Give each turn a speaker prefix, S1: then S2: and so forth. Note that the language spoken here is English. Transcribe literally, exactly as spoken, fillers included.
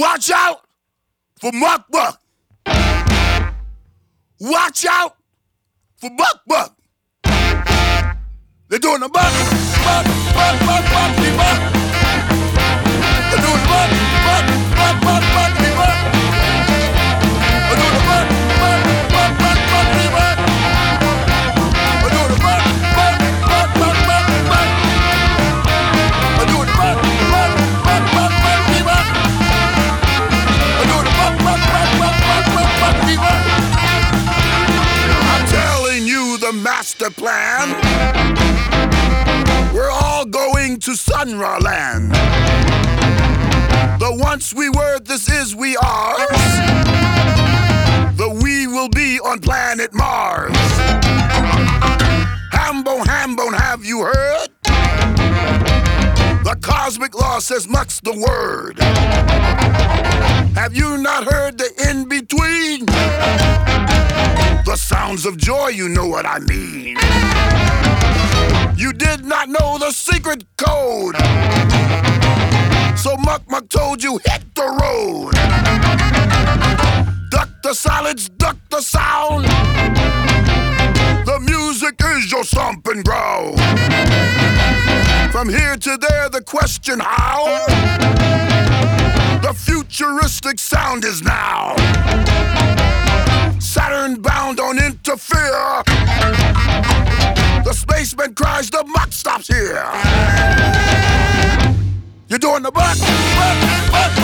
S1: Watch out for Muck Buck. Watch out for Buck Buck. They're doing the buck, buck, buck, buck, buck, the buck. They're doing the buck, buck, buck, buck, buck, the buck. They're doing the buck, buck, buck, buck, buck, the buck. They're doing the buck, buck, buck, buck, buck, the buck. They're doing the buck, buck, buck, buck, buck, the buck. They're doing the buck, buck, buck, buck, buck, buck, buck, the buck. I'm telling you the master plan. We're all going to Sunra Land. The once we were, this is we are. The we will be on planet Mars. Hambone, Hambone, have you heard? The cosmic law says muck's the word. Have you not heard the in-between? The sounds of joy, you know what I mean. You did not know the secret code. So Muck Muck told you hit the road. Duck the solids, duck the sound. The music is your stomping ground. From here to there, the question how. The futuristic sound is now. Saturn bound, don't interfere. The spaceman cries, the muck stops here. You're doing the buck, buck, buck.